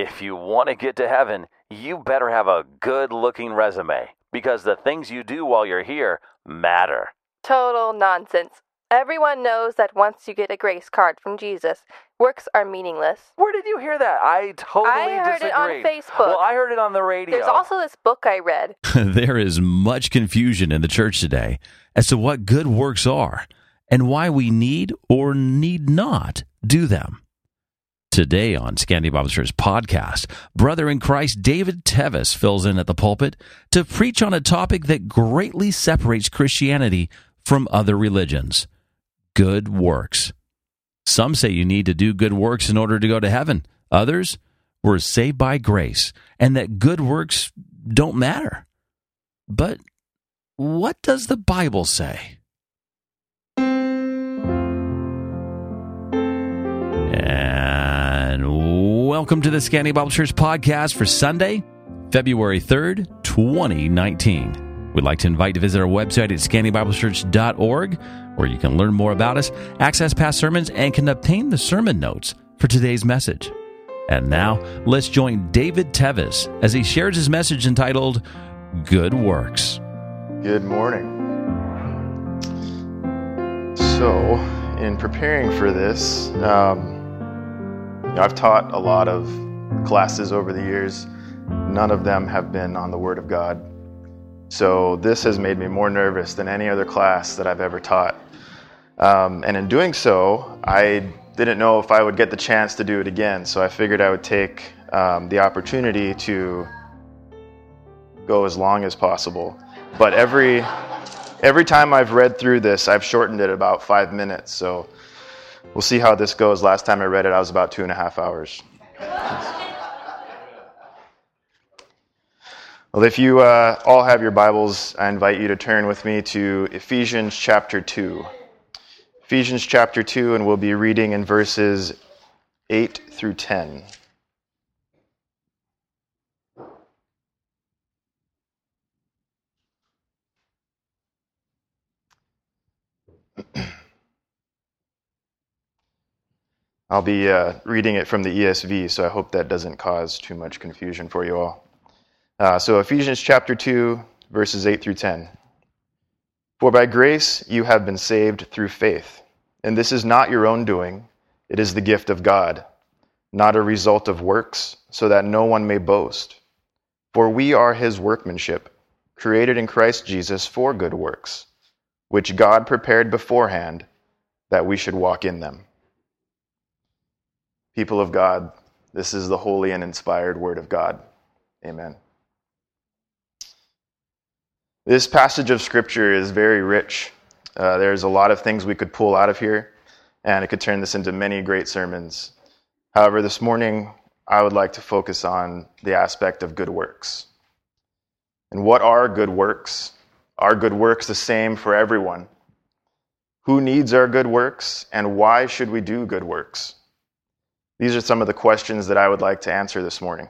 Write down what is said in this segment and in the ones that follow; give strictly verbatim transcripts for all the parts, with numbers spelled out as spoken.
If you want to get to heaven, you better have a good-looking resume, because the things you do while you're here matter. Total nonsense. Everyone knows that once you get a grace card from Jesus, works are meaningless. Where did you hear that? I totally I heard disagree. it on Facebook. Well, I heard it on the radio. There's also this book I read. There is much confusion in the church today as to what good works are and why we need or need not do them. Today on Scandy Bible Church podcast, brother in Christ David Tevis fills in at the pulpit to preach on a topic that greatly separates Christianity from other religions: good works. Some say you need to do good works in order to go to heaven. Others, we're saved by grace, and that good works don't matter. But what does the Bible say? And welcome to the Scandy Bible Church podcast for Sunday, February third, twenty nineteen. We'd like to invite you to visit our website at scandy bible church dot org, where you can learn more about us, access past sermons, and can obtain the sermon notes for today's message. And now, let's join David Tevis as he shares his message entitled, Good Works. Good morning. So, in preparing for this, um, you know, I've taught a lot of classes over the years. None of them have been on the Word of God. So this has made me more nervous than any other class that I've ever taught. Um, and in doing so, I didn't know if I would get the chance to do it again. So I figured I would take um, the opportunity to go as long as possible. But every every time I've read through this, I've shortened it about five minutes. So we'll see how this goes. Last time I read it, I was about two and a half hours. Well, if you uh, all have your Bibles, I invite you to turn with me to Ephesians chapter two. Ephesians chapter two, and we'll be reading in verses eight through ten. I'll be uh, reading it from the E S V, so I hope that doesn't cause too much confusion for you all. Uh, so Ephesians chapter two, verses eight through ten. For by grace you have been saved through faith, and this is not your own doing, it is the gift of God, not a result of works, so that no one may boast. For we are his workmanship, created in Christ Jesus for good works, which God prepared beforehand that we should walk in them. People of God, this is the holy and inspired word of God. Amen. This passage of Scripture is very rich. Uh, there's a lot of things we could pull out of here, and it could turn this into many great sermons. However, this morning, I would like to focus on the aspect of good works. And what are good works? Are good works the same for everyone? Who needs our good works, and why should we do good works? These are some of the questions that I would like to answer this morning.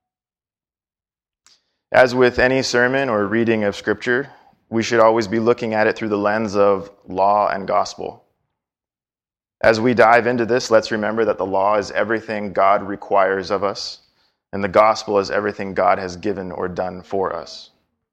As with any sermon or reading of Scripture, we should always be looking at it through the lens of law and gospel. As we dive into this, let's remember that the law is everything God requires of us, and the gospel is everything God has given or done for us.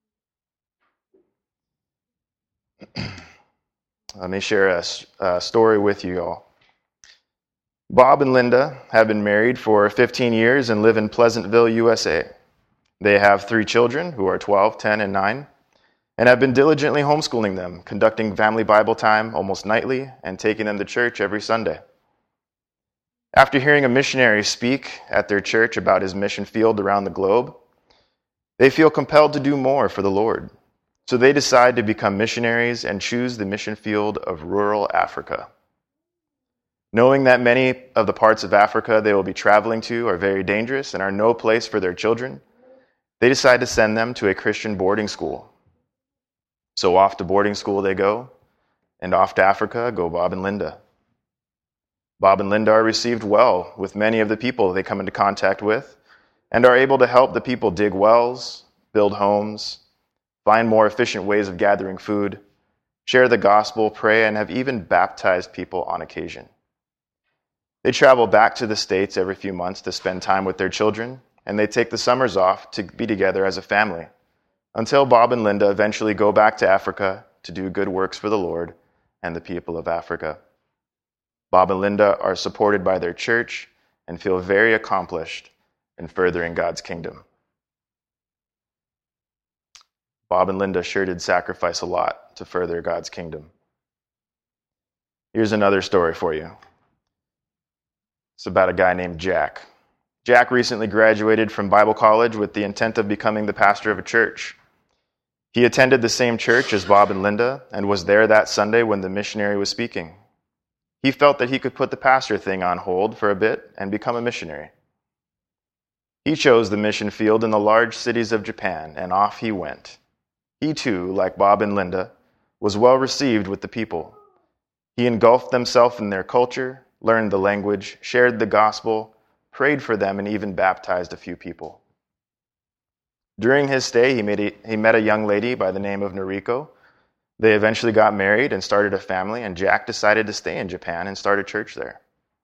Let me share a, a story with you all. Bob and Linda have been married for fifteen years and live in Pleasantville, U S A. They have three children who are twelve, ten, and nine, and have been diligently homeschooling them, conducting family Bible time almost nightly, and taking them to church every Sunday. After hearing a missionary speak at their church about his mission field around the globe, they feel compelled to do more for the Lord. So they decide to become missionaries and choose the mission field of rural Africa. Knowing that many of the parts of Africa they will be traveling to are very dangerous and are no place for their children, they decide to send them to a Christian boarding school. So off to boarding school they go, and off to Africa go Bob and Linda. Bob and Linda are received well with many of the people they come into contact with, and are able to help the people dig wells, build homes, find more efficient ways of gathering food, share the gospel, pray, and have even baptized people on occasion. They travel back to the States every few months to spend time with their children, and they take the summers off to be together as a family, until Bob and Linda eventually go back to Africa to do good works for the Lord and the people of Africa. Bob and Linda are supported by their church and feel very accomplished in furthering God's kingdom. Bob and Linda sure did sacrifice a lot to further God's kingdom. Here's another story for you. It's about a guy named Jack. Jack recently graduated from Bible college with the intent of becoming the pastor of a church. He attended the same church as Bob and Linda and was there that Sunday when the missionary was speaking. He felt that he could put the pastor thing on hold for a bit and become a missionary. He chose the mission field in the large cities of Japan, and off he went. He too, like Bob and Linda, was well received with the people. He engulfed himself in their culture, learned the language, shared the gospel, prayed for them, and even baptized a few people. During his stay, he, made a, he met a young lady by the name of Noriko. They eventually got married and started a family, and Jack decided to stay in Japan and start a church there.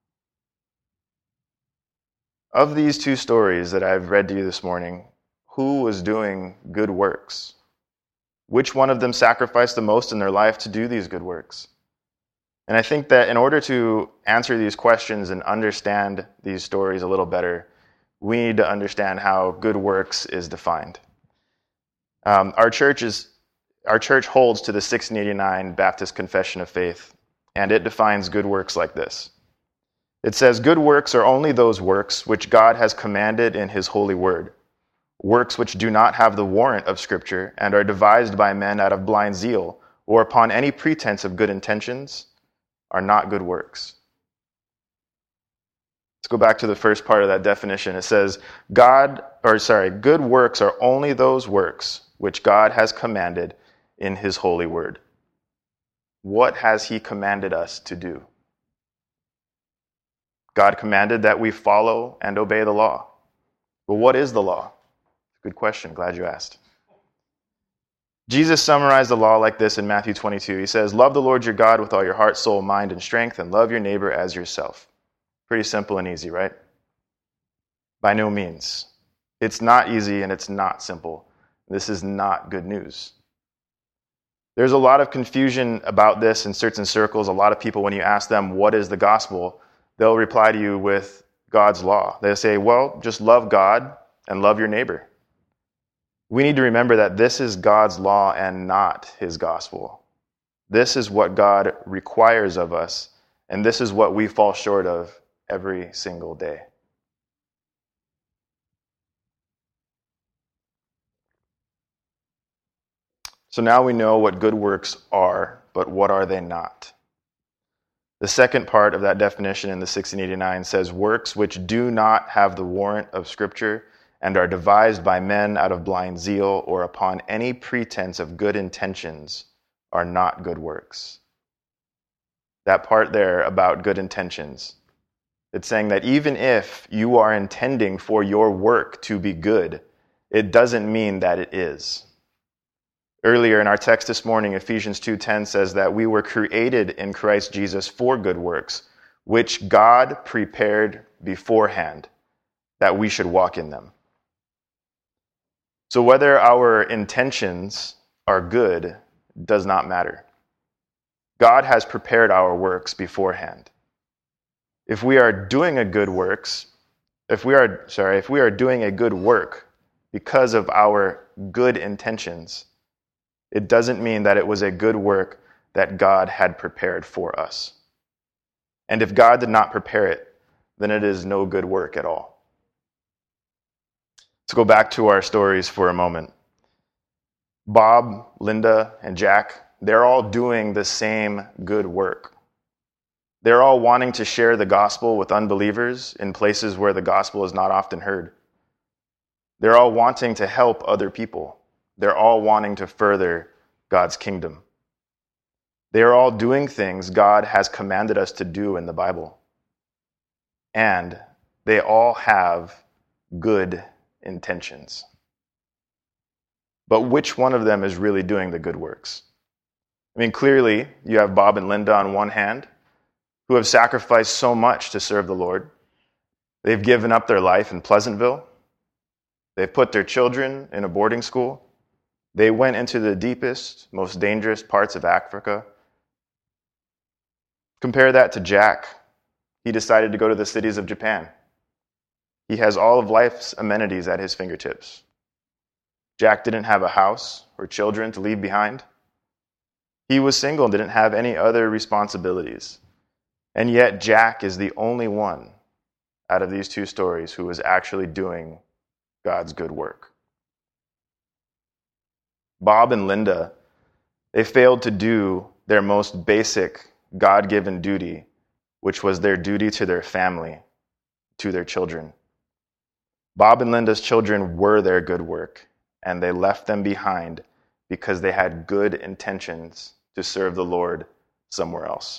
Of these two stories that I've read to you this morning, who was doing good works? Which one of them sacrificed the most in their life to do these good works? And I think that in order to answer these questions and understand these stories a little better, we need to understand how good works is defined. Um, our church is our church holds to the sixteen eighty-nine Baptist Confession of Faith, and it defines good works like this. It says, "Good works are only those works which God has commanded in His holy word. Works which do not have the warrant of Scripture and are devised by men out of blind zeal or upon any pretense of good intentions are not good works." Let's go back to the first part of that definition. It says, God, or sorry, good works are only those works which God has commanded in His holy word. What has He commanded us to do? God commanded that we follow and obey the law. But what is the law? Good question. Glad you asked. Jesus summarized the law like this in Matthew twenty-two. He says, "Love the Lord your God with all your heart, soul, mind, and strength, and love your neighbor as yourself." Pretty simple and easy, right? By no means. It's not easy and it's not simple. This is not good news. There's a lot of confusion about this in certain circles. A lot of people, when you ask them, what is the gospel, they'll reply to you with God's law. They'll say, well, just love God and love your neighbor. We need to remember that this is God's law and not His gospel. This is what God requires of us, and this is what we fall short of every single day. So now we know what good works are, but what are they not? The second part of that definition in the sixteen eighty-nine says, works which do not have the warrant of Scripture and are devised by men out of blind zeal or upon any pretense of good intentions are not good works. That part there about good intentions, it's saying that even if you are intending for your work to be good, it doesn't mean that it is. Earlier in our text this morning, Ephesians two ten says that we were created in Christ Jesus for good works, which God prepared beforehand that we should walk in them. So whether our intentions are good does not matter. God has prepared our works beforehand. If we are doing a good works, if we are sorry, if we are doing a good work because of our good intentions, it doesn't mean that it was a good work that God had prepared for us. And if God did not prepare it, then it is no good work at all. Let's go back to our stories for a moment. Bob, Linda, and Jack, they're all doing the same good work. They're all wanting to share the gospel with unbelievers in places where the gospel is not often heard. They're all wanting to help other people. They're all wanting to further God's kingdom. They are all doing things God has commanded us to do in the Bible. And they all have good intentions. But which one of them is really doing the good works? I mean, clearly, you have Bob and Linda on one hand, who have sacrificed so much to serve the Lord. They've given up their life in Pleasantville. They've put their children in a boarding school. They went into the deepest, most dangerous parts of Africa. Compare that to Jack. He decided to go to the cities of Japan. He has all of life's amenities at his fingertips. Jack didn't have a house or children to leave behind. He was single and didn't have any other responsibilities. And yet Jack is the only one out of these two stories who is actually doing God's good work. Bob and Linda, they failed to do their most basic God-given duty, which was their duty to their family, to their children. Bob and Linda's children were their good work, and they left them behind because they had good intentions to serve the Lord somewhere else.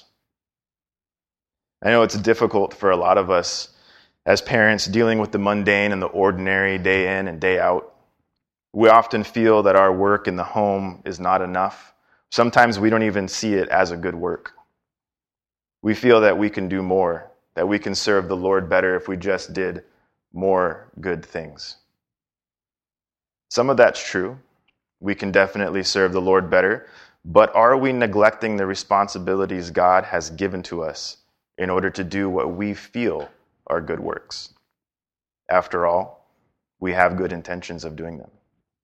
I know it's difficult for a lot of us as parents dealing with the mundane and the ordinary day in and day out. We often feel that our work in the home is not enough. Sometimes we don't even see it as a good work. We feel that we can do more, that we can serve the Lord better if we just did more good things. Some of that's true. We can definitely serve the Lord better, but are we neglecting the responsibilities God has given to us in order to do what we feel are good works? After all, we have good intentions of doing them.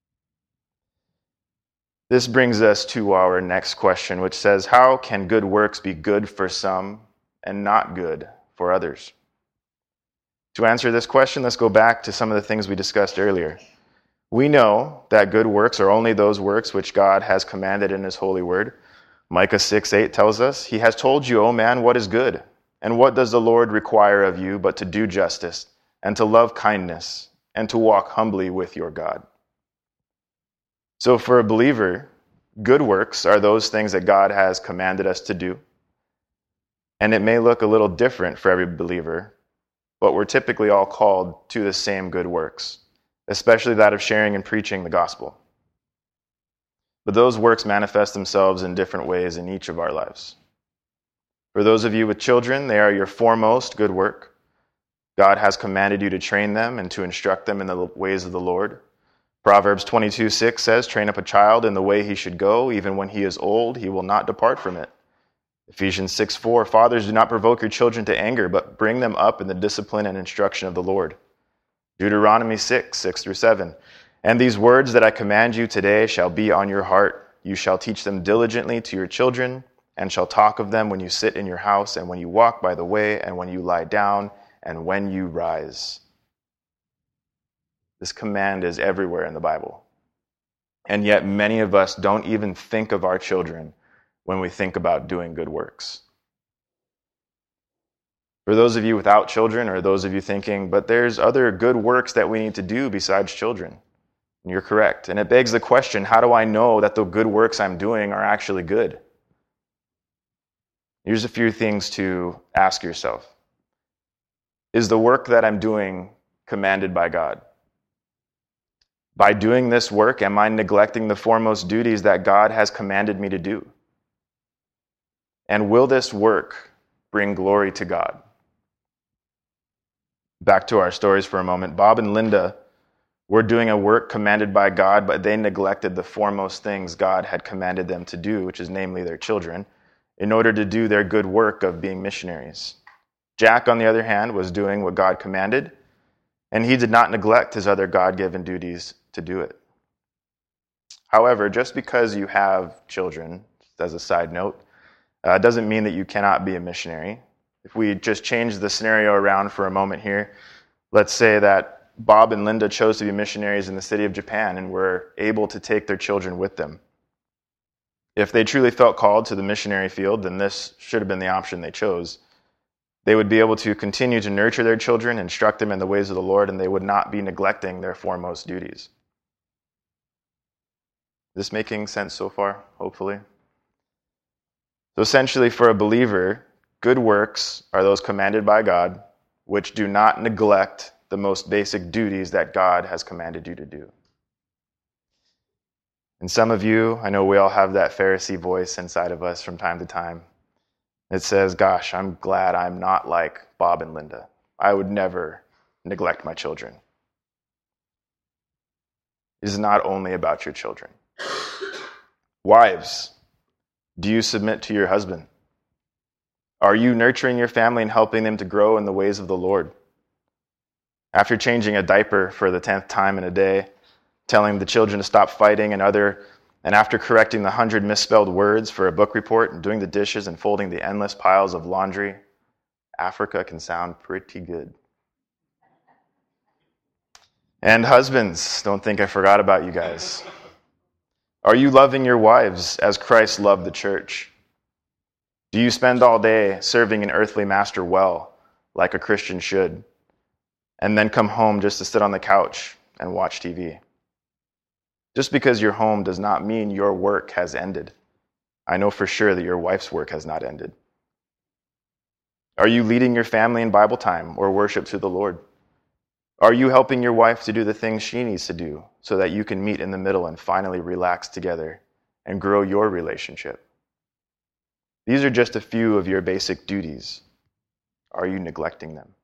This brings us to our next question, which says, how can good works be good for some and not good for others? To answer this question, let's go back to some of the things we discussed earlier. We know that good works are only those works which God has commanded in his holy word. Micah six eight tells us, he has told you, O man, what is good, and what does the Lord require of you but to do justice, and to love kindness, and to walk humbly with your God. So for a believer, good works are those things that God has commanded us to do. And it may look a little different for every believer, but we're typically all called to the same good works, especially that of sharing and preaching the gospel. But those works manifest themselves in different ways in each of our lives. For those of you with children, they are your foremost good work. God has commanded you to train them and to instruct them in the ways of the Lord. Proverbs twenty-two six says, train up a child in the way he should go, even when he is old, he will not depart from it. Ephesians six four, fathers, do not provoke your children to anger, but bring them up in the discipline and instruction of the Lord. Deuteronomy six six through seven, and these words that I command you today shall be on your heart. You shall teach them diligently to your children, and shall talk of them when you sit in your house, and when you walk by the way, and when you lie down, and when you rise. This command is everywhere in the Bible. And yet many of us don't even think of our children when we think about doing good works. For those of you without children, or those of you thinking, but there's other good works that we need to do besides children. And you're correct. And it begs the question, how do I know that the good works I'm doing are actually good? Here's a few things to ask yourself. Is the work that I'm doing commanded by God? By doing this work, am I neglecting the foremost duties that God has commanded me to do? And will this work bring glory to God? Back to our stories for a moment. Bob and Linda were doing a work commanded by God, but they neglected the foremost things God had commanded them to do, which is namely their children, in order to do their good work of being missionaries. Jack, on the other hand, was doing what God commanded, and he did not neglect his other God-given duties to do it. However, just because you have children, as a side note, uh, doesn't mean that you cannot be a missionary. If we just change the scenario around for a moment here, let's say that Bob and Linda chose to be missionaries in the city of Japan and were able to take their children with them. If they truly felt called to the missionary field, then this should have been the option they chose. They would be able to continue to nurture their children, instruct them in the ways of the Lord, and they would not be neglecting their foremost duties. Is this making sense so far? Hopefully. So essentially, for a believer, good works are those commanded by God, which do not neglect the most basic duties that God has commanded you to do. And some of you, I know we all have that Pharisee voice inside of us from time to time. It says, gosh, I'm glad I'm not like Bob and Linda. I would never neglect my children. It is not only about your children. Wives, do you submit to your husband? Are you nurturing your family and helping them to grow in the ways of the Lord? After changing a diaper for the tenth time in a day, telling the children to stop fighting and other, and after correcting the hundred misspelled words for a book report and doing the dishes and folding the endless piles of laundry, Africa can sound pretty good. And husbands, don't think I forgot about you guys. Are you loving your wives as Christ loved the church? Do you spend all day serving an earthly master well, like a Christian should, and then come home just to sit on the couch and watch T V? Just because you're home does not mean your work has ended. I know for sure that your wife's work has not ended. Are you leading your family in Bible time or worship to the Lord? Are you helping your wife to do the things she needs to do so that you can meet in the middle and finally relax together and grow your relationship? These are just a few of your basic duties. Are you neglecting them?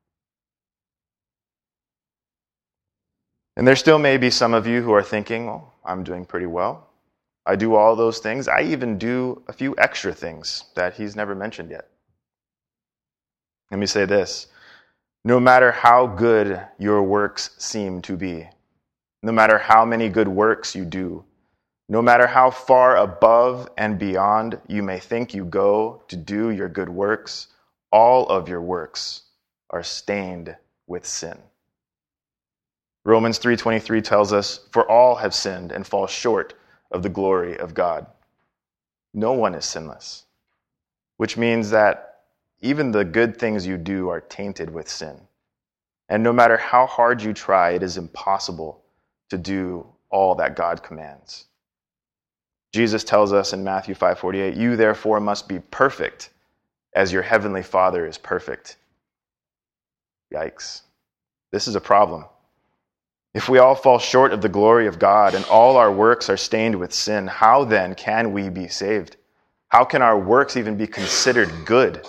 And there still may be some of you who are thinking, well, I'm doing pretty well. I do all those things. I even do a few extra things that he's never mentioned yet. Let me say this. No matter how good your works seem to be, no matter how many good works you do, no matter how far above and beyond you may think you go to do your good works, all of your works are stained with sin. Romans three twenty-three tells us, "For all have sinned and fall short of the glory of God." No one is sinless, which means that even the good things you do are tainted with sin. And no matter how hard you try, it is impossible to do all that God commands. Jesus tells us in Matthew five forty-eight, "You therefore must be perfect as your heavenly Father is perfect." Yikes. This is a problem. If we all fall short of the glory of God and all our works are stained with sin, how then can we be saved? How can our works even be considered good?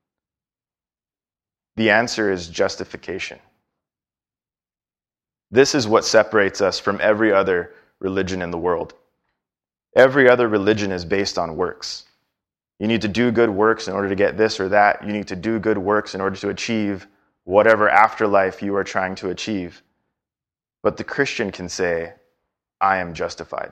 The answer is justification. This is what separates us from every other religion in the world. Every other religion is based on works. You need to do good works in order to get this or that. You need to do good works in order to achieve whatever afterlife you are trying to achieve. But the Christian can say, I am justified.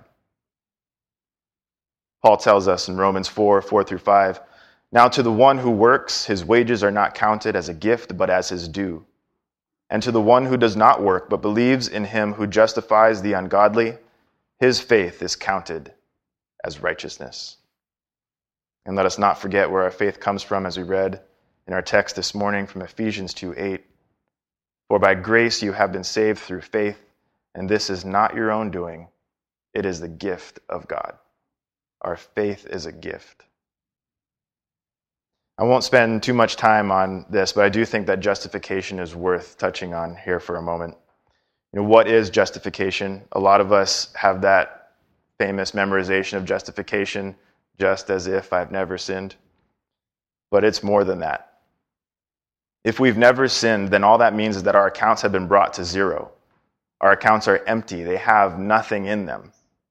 Paul tells us in Romans four, four through five, "Now to the one who works, his wages are not counted as a gift, but as his due. And to the one who does not work, but believes in him who justifies the ungodly, his faith is counted as righteousness." And let us not forget where our faith comes from, as we read in our text this morning from Ephesians two eight. "For by grace you have been saved through faith, and this is not your own doing. It is the gift of God." Our faith is a gift. I won't spend too much time on this, but I do think that justification is worth touching on here for a moment. You know, what is justification? A lot of us have that famous memorization of justification, just as if I've never sinned. But it's more than that. If we've never sinned, then all that means is that our accounts have been brought to zero. Our accounts are empty. They have nothing in them.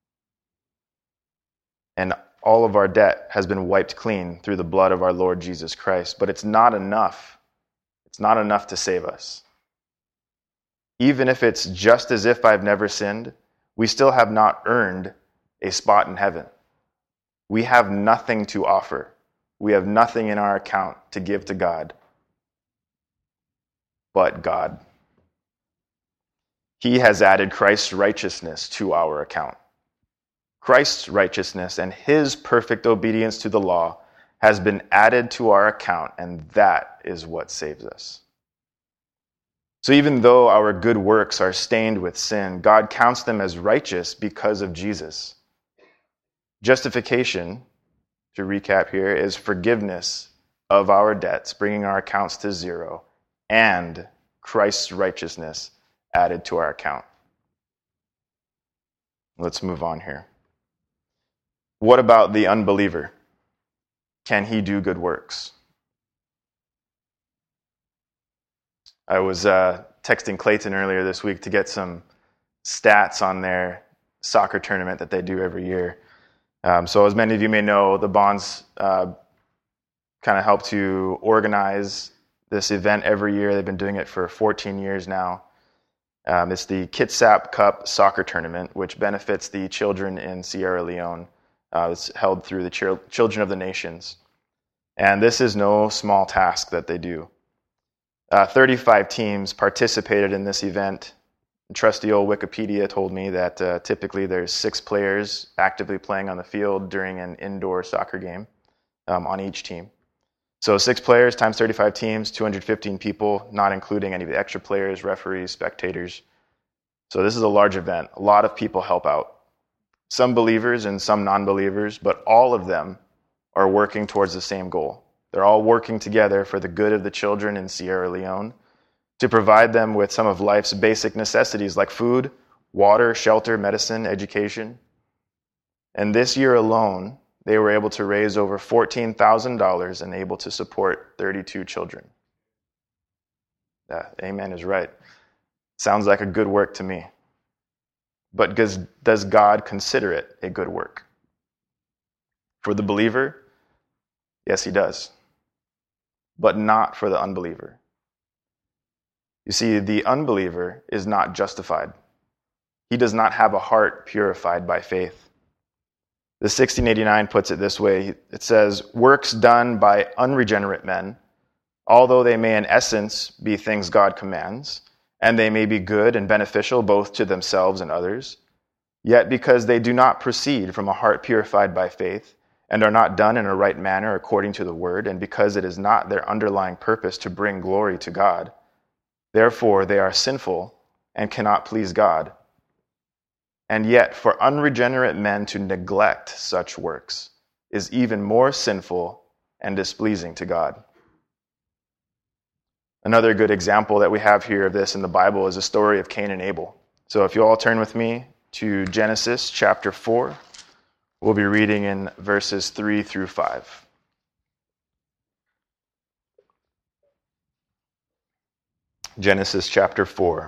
And all of our debt has been wiped clean through the blood of our Lord Jesus Christ. But it's not enough. It's not enough to save us. Even if it's just as if I've never sinned, we still have not earned a spot in heaven. We have nothing to offer. We have nothing in our account to give to God but God. He has added Christ's righteousness to our account. Christ's righteousness and his perfect obedience to the law has been added to our account, and that is what saves us. So even though our good works are stained with sin, God counts them as righteous because of Jesus. Justification, to recap here, is forgiveness of our debts, bringing our accounts to zero, and Christ's righteousness added to our account. Let's move on here. What about the unbeliever? Can he do good works? I was uh, texting Clayton earlier this week to get some stats on their soccer tournament that they do every year. Um, so as many of you may know, the Bonds uh, kind of help to organize this event every year. They've been doing it for fourteen years now. Um, it's the Kitsap Cup Soccer Tournament, which benefits the children in Sierra Leone. Uh, it's held through the Chil- Children of the Nations. And this is no small task that they do. Uh, thirty-five teams participated in this event. Trusty old Wikipedia told me that uh, typically there's six players actively playing on the field during an indoor soccer game um, on each team. So six players times thirty-five teams, two hundred fifteen people, not including any of the extra players, referees, spectators. So this is a large event. A lot of people help out. Some believers and some non-believers, but all of them are working towards the same goal. They're all working together for the good of the children in Sierra Leone, to provide them with some of life's basic necessities like food, water, shelter, medicine, education. And this year alone, they were able to raise over fourteen thousand dollars and able to support thirty-two children. Yeah, amen is right. Sounds like a good work to me. But does, does God consider it a good work? For the believer, yes, he does. But not for the unbeliever. You see, the unbeliever is not justified. He does not have a heart purified by faith. The sixteen eighty-nine puts it this way. It says, works done by unregenerate men, although they may in essence be things God commands, and they may be good and beneficial both to themselves and others, yet because they do not proceed from a heart purified by faith, and are not done in a right manner according to the word, and because it is not their underlying purpose to bring glory to God, therefore they are sinful and cannot please God. And yet, for unregenerate men to neglect such works is even more sinful and displeasing to God. Another good example that we have here of this in the Bible is the story of Cain and Abel. So if you all turn with me to Genesis chapter four, we'll be reading in verses three through five. Genesis chapter four.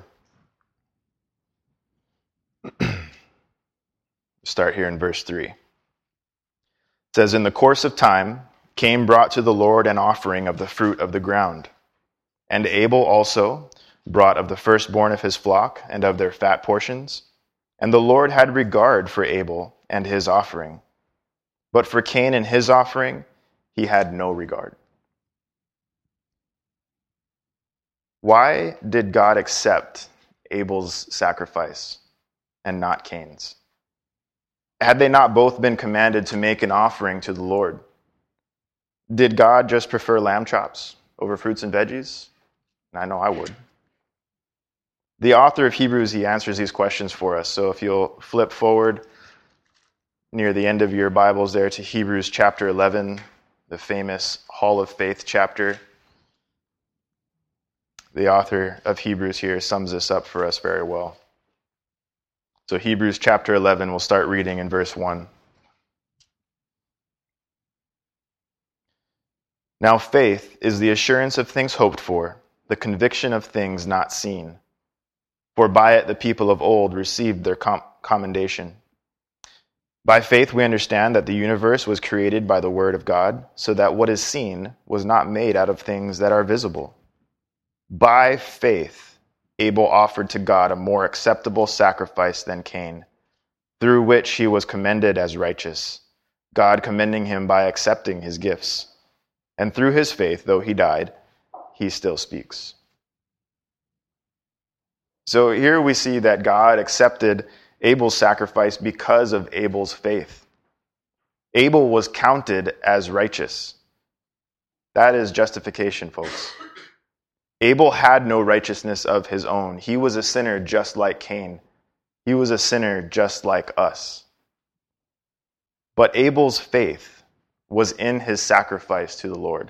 Start here in verse three. It says, in the course of time, Cain brought to the Lord an offering of the fruit of the ground. And Abel also brought of the firstborn of his flock and of their fat portions. And the Lord had regard for Abel and his offering. But for Cain and his offering, he had no regard. Why did God accept Abel's sacrifice and not Cain's? Had they not both been commanded to make an offering to the Lord? Did God just prefer lamb chops over fruits and veggies? I know I would. The author of Hebrews, he answers these questions for us. So if you'll flip forward near the end of your Bibles there to Hebrews chapter eleven, the famous Hall of Faith chapter, the author of Hebrews here sums this up for us very well. So Hebrews chapter eleven, we'll start reading in verse one. Now faith is the assurance of things hoped for, the conviction of things not seen. For by it the people of old received their com- commendation. By faith we understand that the universe was created by the word of God, so that what is seen was not made out of things that are visible. By faith Abel offered to God a more acceptable sacrifice than Cain, through which he was commended as righteous, God commending him by accepting his gifts. And through his faith, though he died, he still speaks. So here we see that God accepted Abel's sacrifice because of Abel's faith. Abel was counted as righteous. That is justification, folks. Abel had no righteousness of his own. He was a sinner just like Cain. He was a sinner just like us. But Abel's faith was in his sacrifice to the Lord,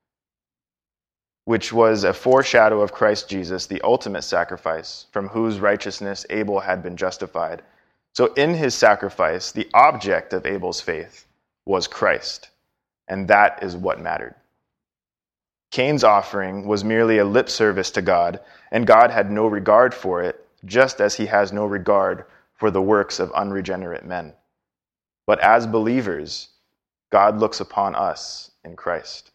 which was a foreshadow of Christ Jesus, the ultimate sacrifice, from whose righteousness Abel had been justified. So in his sacrifice, the object of Abel's faith was Christ, and that is what mattered. Cain's offering was merely a lip service to God, and God had no regard for it, just as he has no regard for the works of unregenerate men. But as believers, God looks upon us in Christ.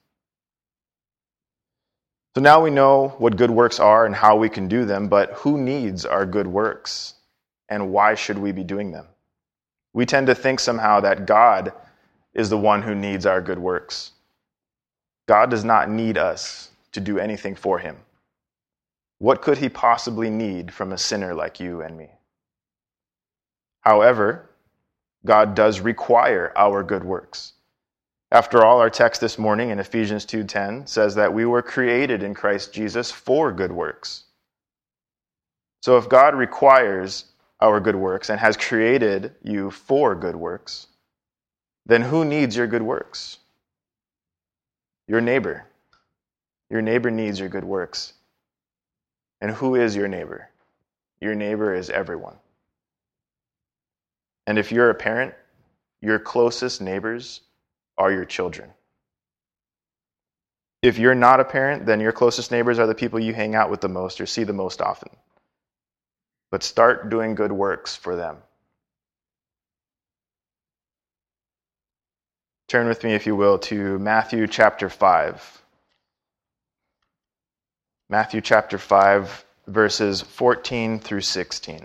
So now we know what good works are and how we can do them, but who needs our good works, and why should we be doing them? We tend to think somehow that God is the one who needs our good works. God does not need us to do anything for him. What could he possibly need from a sinner like you and me? However, God does require our good works. After all, our text this morning in Ephesians two ten says that we were created in Christ Jesus for good works. So if God requires our good works and has created you for good works, then who needs your good works? Your neighbor. Your neighbor needs your good works. And who is your neighbor? Your neighbor is everyone. And if you're a parent, your closest neighbors are your children. If you're not a parent, then your closest neighbors are the people you hang out with the most or see the most often. But start doing good works for them. Turn with me, if you will, to Matthew chapter five. Matthew chapter five, verses fourteen through sixteen.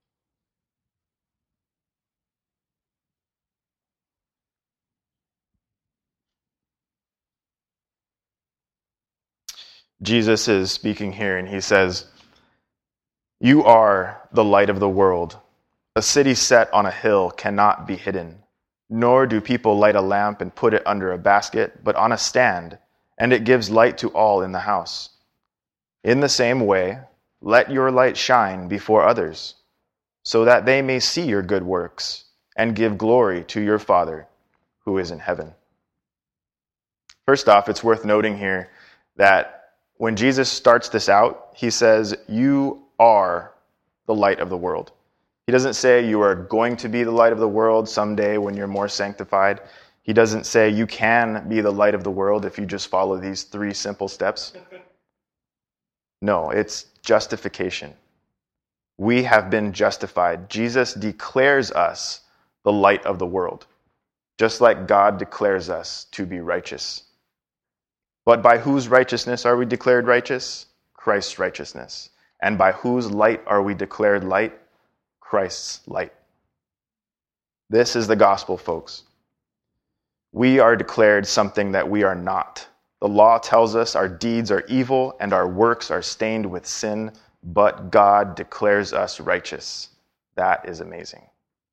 Jesus is speaking here, and he says, "You are the light of the world. A city set on a hill cannot be hidden. Nor do people light a lamp and put it under a basket, but on a stand, and it gives light to all in the house. In the same way, let your light shine before others, so that they may see your good works and give glory to your Father who is in heaven." First off, it's worth noting here that when Jesus starts this out, he says, "You are the light of the world." He doesn't say you are going to be the light of the world someday when you're more sanctified. He doesn't say you can be the light of the world if you just follow these three simple steps. No, it's justification. We have been justified. Jesus declares us the light of the world, just like God declares us to be righteous. But by whose righteousness are we declared righteous? Christ's righteousness. And by whose light are we declared light? Christ's light. This is the gospel, folks. We are declared something that we are not. The law tells us our deeds are evil and our works are stained with sin, but God declares us righteous. That is amazing.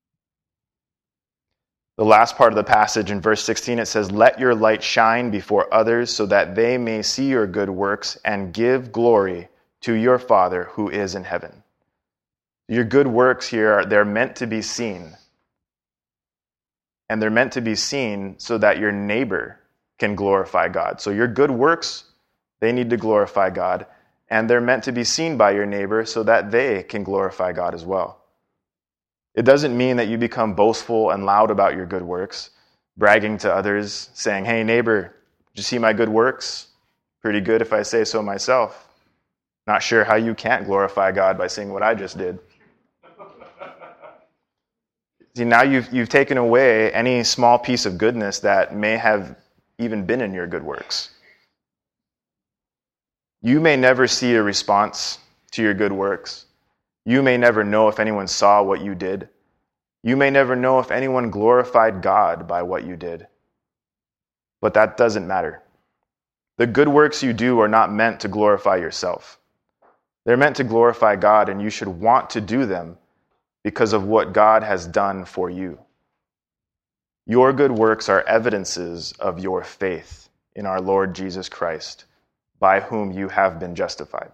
The last part of the passage in verse sixteen, it says, "Let your light shine before others so that they may see your good works and give glory to your Father who is in heaven." Your good works here, they're meant to be seen. And they're meant to be seen so that your neighbor can glorify God. So your good works, they need to glorify God. And they're meant to be seen by your neighbor so that they can glorify God as well. It doesn't mean that you become boastful and loud about your good works, bragging to others, saying, "Hey neighbor, did you see my good works? Pretty good if I say so myself. Not sure how you can't glorify God by seeing what I just did." See, now you've, you've taken away any small piece of goodness that may have even been in your good works. You may never see a response to your good works. You may never know if anyone saw what you did. You may never know if anyone glorified God by what you did. But that doesn't matter. The good works you do are not meant to glorify yourself. They're meant to glorify God, and you should want to do them because of what God has done for you. Your good works are evidences of your faith in our Lord Jesus Christ, by whom you have been justified.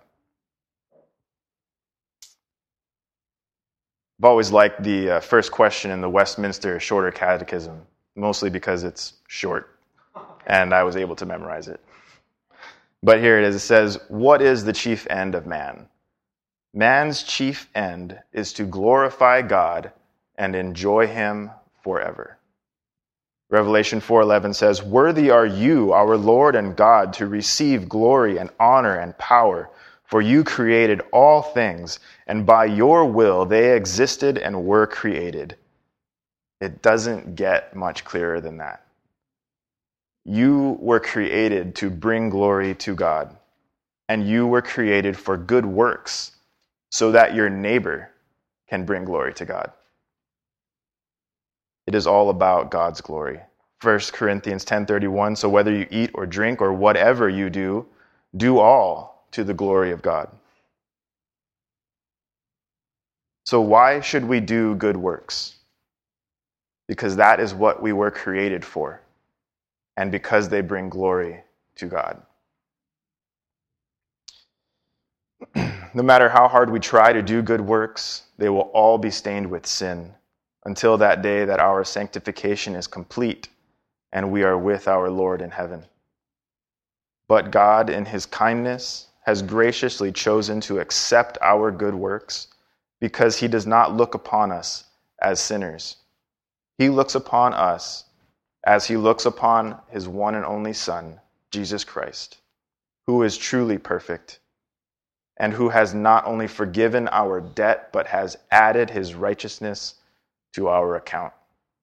I've always liked the uh, first question in the Westminster Shorter Catechism, mostly because it's short, and I was able to memorize it. But here it is. It says, "What is the chief end of man? Man's chief end is to glorify God and enjoy him forever." Revelation four eleven says, "Worthy are you, our Lord and God, to receive glory and honor and power, for you created all things, and by your will they existed and were created." It doesn't get much clearer than that. You were created to bring glory to God, and you were created for good works so that your neighbor can bring glory to God. It is all about God's glory. First Corinthians ten thirty-one, "So whether you eat or drink or whatever you do, do all to the glory of God." So why should we do good works? Because that is what we were created for, and because they bring glory to God. No matter how hard we try to do good works, they will all be stained with sin until that day that our sanctification is complete and we are with our Lord in heaven. But God, in his kindness, has graciously chosen to accept our good works because he does not look upon us as sinners. He looks upon us as he looks upon his one and only Son, Jesus Christ, who is truly perfect and who has not only forgiven our debt, but has added his righteousness to our account.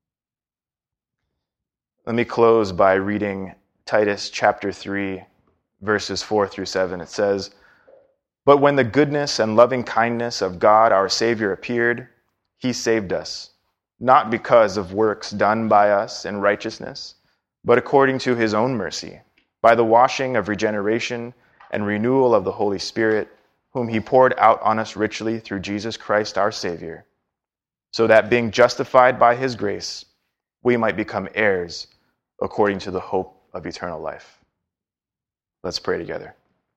Let me close by reading Titus chapter three, verses four through seven. It says, "But when the goodness and loving kindness of God our Savior appeared, he saved us, not because of works done by us in righteousness, but according to his own mercy, by the washing of regeneration and renewal of the Holy Spirit, whom he poured out on us richly through Jesus Christ our Savior, so that being justified by his grace, we might become heirs according to the hope of eternal life." Let's pray together.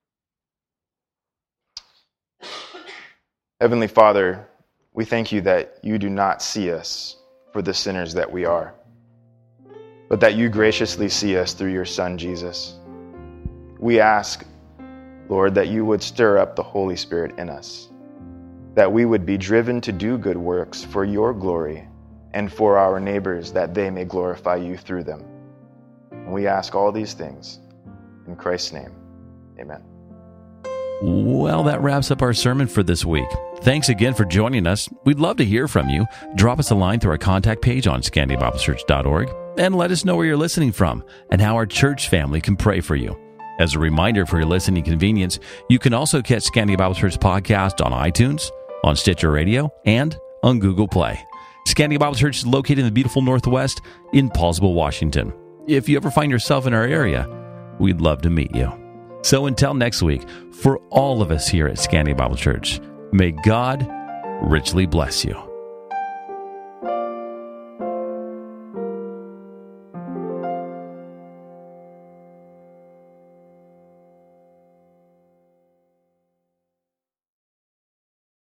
Heavenly Father, we thank you that you do not see us for the sinners that we are, but that you graciously see us through your Son, Jesus. We ask, Lord, that you would stir up the Holy Spirit in us, that we would be driven to do good works for your glory and for our neighbors, that they may glorify you through them. And we ask all these things in Christ's name. Amen. Well, that wraps up our sermon for this week. Thanks again for joining us. We'd love to hear from you. Drop us a line through our contact page on scandia bible church dot org and let us know where you're listening from and how our church family can pray for you. As a reminder for your listening convenience, you can also catch Scandia Bible Church podcast on iTunes, on Stitcher Radio, and on Google Play. Scandia Bible Church is located in the beautiful Northwest in Paulsville, Washington. If you ever find yourself in our area, we'd love to meet you. So until next week, for all of us here at Scandia Bible Church, may God richly bless you.